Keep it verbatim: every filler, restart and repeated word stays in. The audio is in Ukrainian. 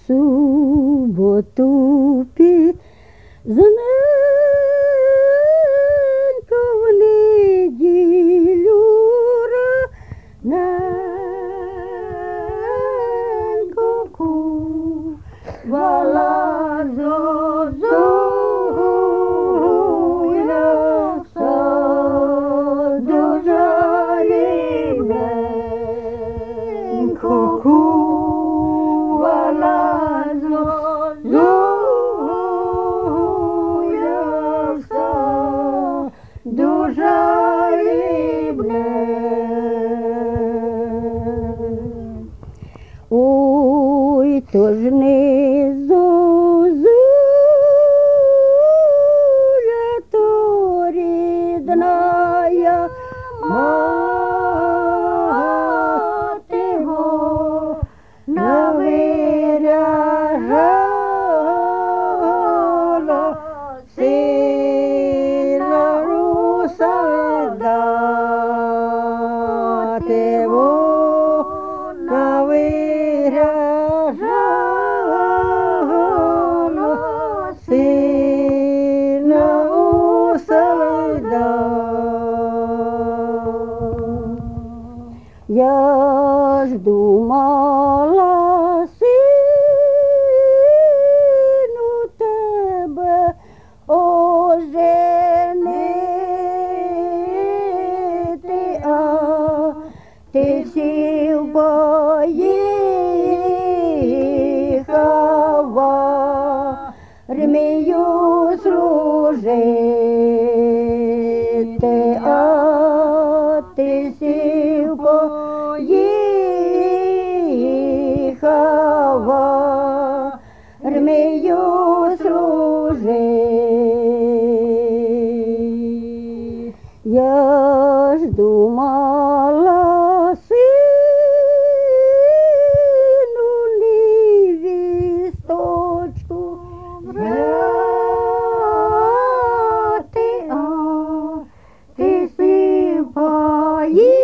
суботу пізненько, в неділю раненько кувала зозуля саду жарівненько кувала зозуля саду жарівненько. Ой, то ж не зозуля, то рідная мати, вона виряжала сина руса дати, вона виряжала сина у солдат. Я ж думала, сину, тебе оженити, а ти сів поїхав армію служити, а ти сів поїхав армію служити. Я ж думала, сину, невісточку брати, а ти сів поїхав